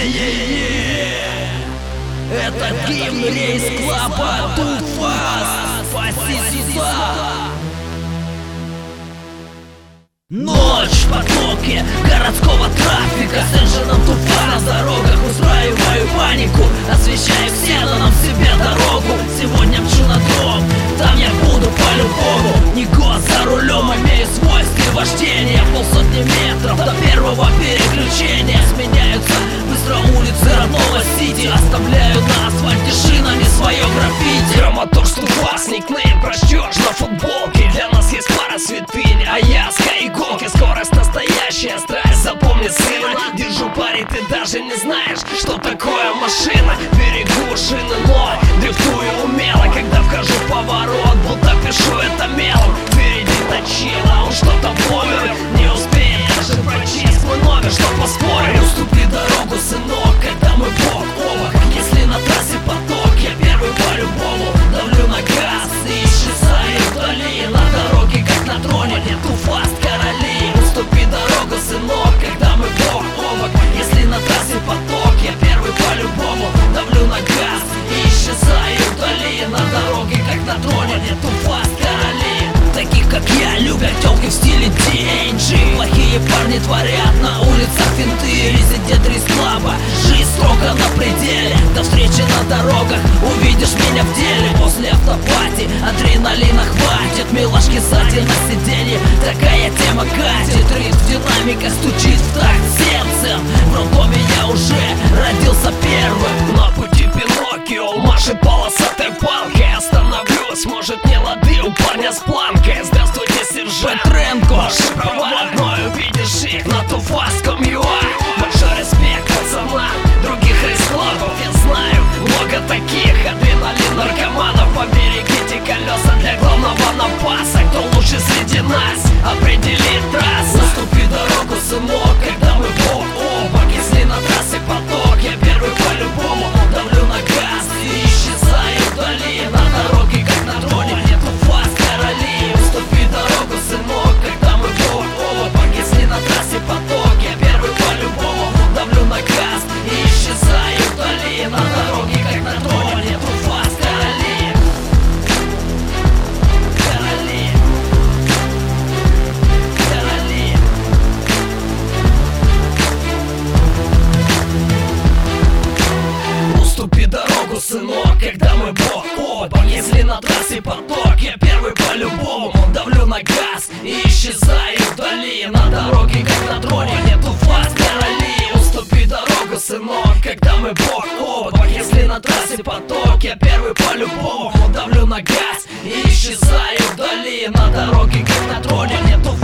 Это гимн рейс-клаба Too Fast. Спаси сюда. Ночь в потоке городского трафика, с инженом Too Fast на дорогах устраиваю панику, освещаю ксеноном себе дорогу. Сегодня мчу на дом, там я буду по-любому. Не год за рулем, имею свой стиль вождения. Полсотни метров до первого переключения. Сменяются быстро улицы родного Сити. Оставляю на асфальте шинами свое граффити. Громотор, что вас никнейм прочтешь на футболке. Для нас есть пара святынь, а я иголки. Скорость настоящая, страсть, запомни, сына. Держу пари, ты даже не знаешь, что такое машина. Берегу шины, но дрифтую умело. Когда вхожу в поворот, будто пишу это мелом. Впереди точила, он что-то помер. Не успеет даже прочесть мой номер, что поспорим. Уступи дорогу, сынок, когда мы бок о бок. Если на трассе поток, я первый по-любому. Давлю на газ и исчезаю вдали. На дороге, как на троне, Too Fast короли. Уступи дорогу, сынок, когда мы бок о бок. Если на трассе поток, я первый по-любому. Давлю на газ и исчезаю вдали. На дороге, как на троне, Too Fast короли. Таких, как я, любят тёлки в стиле DNG. Плохие парни творят на улицах финты. Резидент рейс-клаба, жизнь строго на пределе. До встречи на дорогах, увидишь меня в деле. После автопати адреналина хватит. Милашки сзади на сиденье, такая тема катит. Ритм в динамиках стучит в такт сердцем. В роддоме я уже родился первым. На пути Пиноккио машет полосатой палкой. Остановлюсь, может не лады у парня с планкой. Здравствуйте, сержант Петренко. Ваши права одной, увидишь их на tooFast.com.ua. Большой респект пацанам других рейс-клабов. Я знаю много таких адреналин наркоманов. Поберегите колеса для главного напаса. Кто лучше среди нас определит трассу. Уступи дорогу, сынок, когда мы бок о бок. Если на трассе поток, я первый по-любому. Давлю на газ и исчезаю вдали. На дороге, как на троне, Too Fast короли. Уступи дорогу, сынок, когда мы бок о бок. Если на трассе поток, я первый по-любому. Давлю на газ и исчезаю вдали. На дороге, как на троне, Too Fast короли. Короли. Короли. Уступи дорогу, сынок, когда мы бок о бок. Если на трассе поток, я первый по-любому. Давлю на газ и исчезаю вдали. На дороге, как на троне, Too Fast короли. Уступи дорогу, сынок, когда мы бок о бок. Если на трассе поток, я первый по-любому. Давлю на газ и исчезаю вдали. На дороге, как на троне, Too